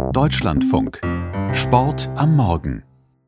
Deutschlandfunk. Sport am Morgen.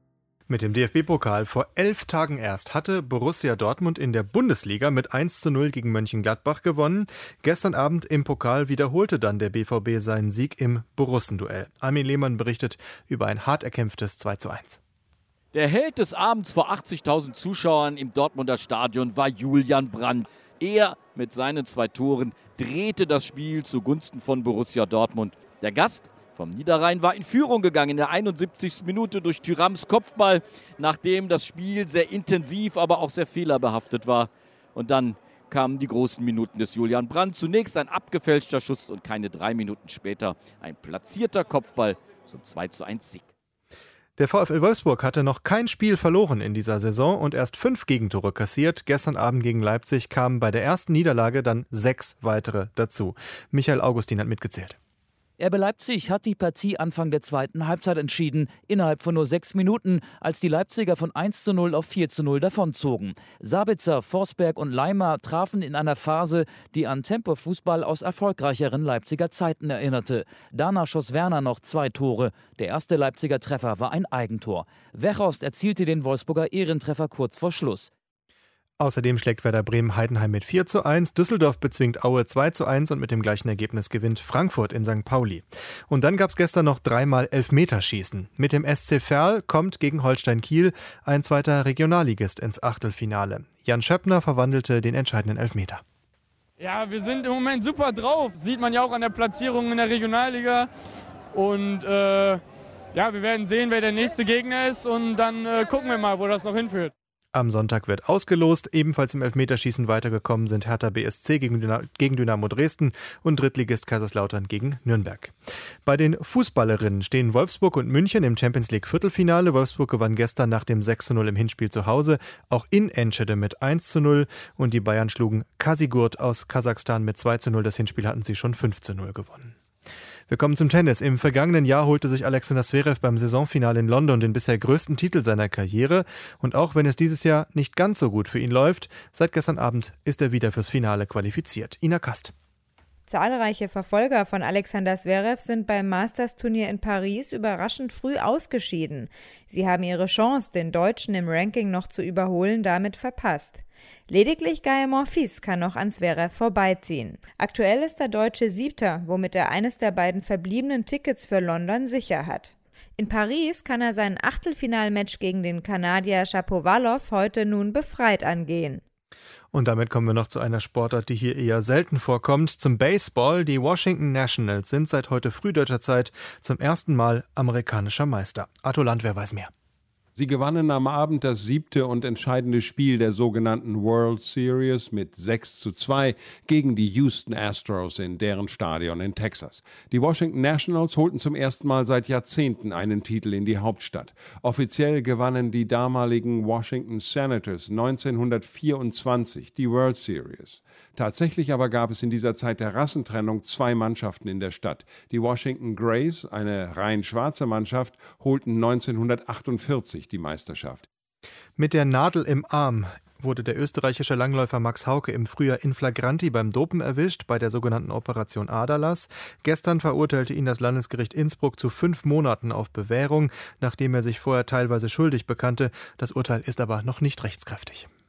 Mit dem DFB-Pokal vor 11 Tagen erst hatte Borussia Dortmund in der Bundesliga mit 1:0 gegen Mönchengladbach gewonnen. Gestern Abend im Pokal wiederholte dann der BVB seinen Sieg im Borussen-Duell. Armin Lehmann berichtet über ein hart erkämpftes 2:1. Der Held des Abends vor 80.000 Zuschauern im Dortmunder Stadion war Julian Brandt. Er mit seinen 2 Toren drehte das Spiel zugunsten von Borussia Dortmund. Der Gast vom Niederrhein war in Führung gegangen in der 71. Minute durch Thürams Kopfball, nachdem das Spiel sehr intensiv, aber auch sehr fehlerbehaftet war. Und dann kamen die großen Minuten des Julian Brandt. Zunächst ein abgefälschter Schuss und keine 3 Minuten später ein platzierter Kopfball zum 2:1 Sieg. Der VfL Wolfsburg hatte noch kein Spiel verloren in dieser Saison und erst 5 Gegentore kassiert. Gestern Abend gegen Leipzig kamen bei der ersten Niederlage dann 6 weitere dazu. Michael Augustin hat mitgezählt. RB Leipzig hat die Partie Anfang der zweiten Halbzeit entschieden, innerhalb von nur 6 Minuten, als die Leipziger von 1:0 auf 4:0 davonzogen. Sabitzer, Forsberg und Leimer trafen in einer Phase, die an Tempofußball aus erfolgreicheren Leipziger Zeiten erinnerte. Danach schoss Werner noch 2 Tore. Der erste Leipziger Treffer war ein Eigentor. Weghorst erzielte den Wolfsburger Ehrentreffer kurz vor Schluss. Außerdem schlägt Werder Bremen Heidenheim mit 4:1, Düsseldorf bezwingt Aue 2:1 und mit dem gleichen Ergebnis gewinnt Frankfurt in St. Pauli. Und dann gab es gestern noch 3-mal Elfmeterschießen. Mit dem SC Verl kommt gegen Holstein Kiel ein zweiter Regionalligist ins Achtelfinale. Jan Schöppner verwandelte den entscheidenden Elfmeter. Ja, wir sind im Moment super drauf. Sieht man ja auch an der Platzierung in der Regionalliga. Und wir werden sehen, wer der nächste Gegner ist. Und dann gucken wir mal, wo das noch hinführt. Am Sonntag wird ausgelost. Ebenfalls im Elfmeterschießen weitergekommen sind Hertha BSC gegen Dynamo Dresden und Drittligist Kaiserslautern gegen Nürnberg. Bei den Fußballerinnen stehen Wolfsburg und München im Champions-League-Viertelfinale. Wolfsburg gewann gestern nach dem 6:0 im Hinspiel zu Hause, auch in Enschede mit 1:0 und die Bayern schlugen Kasigurt aus Kasachstan mit 2:0. Das Hinspiel hatten sie schon 5:0 gewonnen. Wir kommen zum Tennis. Im vergangenen Jahr holte sich Alexander Zverev beim Saisonfinale in London den bisher größten Titel seiner Karriere. Und auch wenn es dieses Jahr nicht ganz so gut für ihn läuft, seit gestern Abend ist er wieder fürs Finale qualifiziert. Ina Kast. Zahlreiche Verfolger von Alexander Zverev sind beim Masters-Turnier in Paris überraschend früh ausgeschieden. Sie haben ihre Chance, den Deutschen im Ranking noch zu überholen, damit verpasst. Lediglich Gael Monfils kann noch an Zverev vorbeiziehen. Aktuell ist der Deutsche 7., womit er eines der beiden verbliebenen Tickets für London sicher hat. In Paris kann er sein Achtelfinalmatch gegen den Kanadier Shapovalov heute nun befreit angehen. Und damit kommen wir noch zu einer Sportart, die hier eher selten vorkommt, zum Baseball. Die Washington Nationals sind seit heute frühdeutscher Zeit zum ersten Mal amerikanischer Meister. Arthur Landwehr weiß mehr. Sie gewannen am Abend das 7. und entscheidende Spiel der sogenannten World Series mit 6:2 gegen die Houston Astros in deren Stadion in Texas. Die Washington Nationals holten zum ersten Mal seit Jahrzehnten einen Titel in die Hauptstadt. Offiziell gewannen die damaligen Washington Senators 1924 die World Series. Tatsächlich aber gab es in dieser Zeit der Rassentrennung 2 Mannschaften in der Stadt. Die Washington Grays, eine rein schwarze Mannschaft, holten 1948 die Meisterschaft. Mit der Nadel im Arm wurde der österreichische Langläufer Max Hauke im Frühjahr in flagranti beim Dopen erwischt, bei der sogenannten Operation Aderlass. Gestern verurteilte ihn das Landesgericht Innsbruck zu 5 Monaten auf Bewährung, nachdem er sich vorher teilweise schuldig bekannte. Das Urteil ist aber noch nicht rechtskräftig.